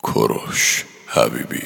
کوروش حبیبی.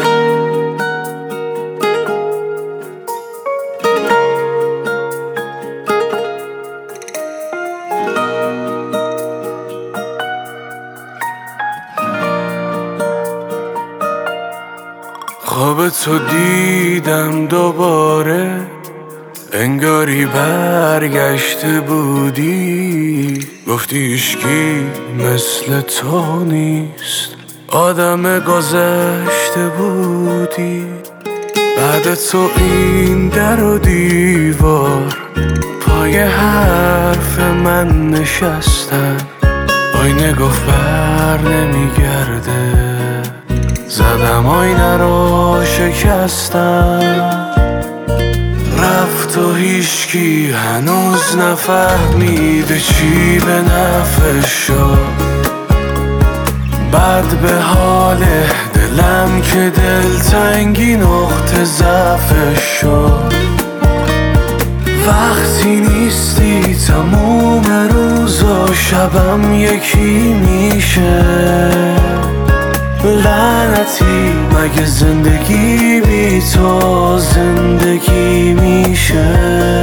خواب تو دیدم دوباره، انگاری برگشته بودی. گفتی هیچکی مثل تو نیست، آدم گذشته بودی. بعد تو این در و دیوار، پای حرف من نشستم. آینه گفت بر نمیگرده، زدم آینه رو شکستم. رفت و هیچکی هنوز نفهمیده چی به نفعش شد. بعد به حال دلم که دلتنگی نقطه ضعفش شد. وقتی نیستی تموم روز و شبم یکی میشه. لعنتی مگه زندگی بی تو زندگی میشه؟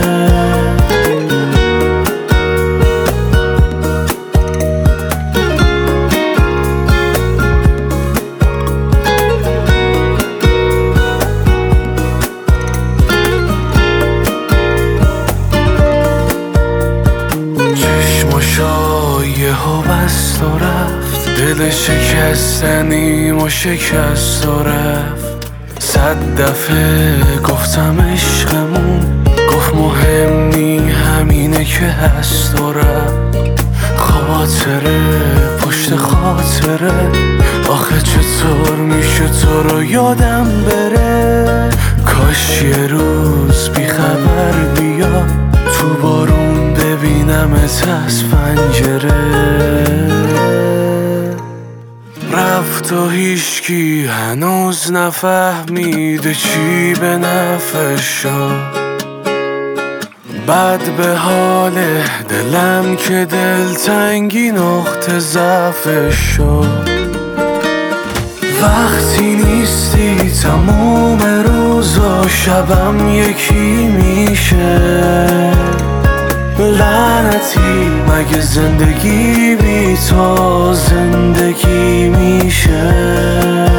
چشماشا یهو بست و رفت، دل شکستنیم و شکست و رفت. 100 دفعه گفتم عشقمون، گفت مهم نی همینه که هست و رفت. خاطره پشت خاطره، آخه چطور میشه تو رو یادم بره؟ کاش یه روز بی خبر بیا، تو بارون ببینمت از پنجره. رفت و هیچکی هنوز نفهمیده چی به نفعش شد. بعد به حال دلم که دلتنگی نقطه ضعفش شد. وقتی نیستی تموم روز و شبم یکی میشه. لعنتی مگه زندگی بی تو زندگی میشه؟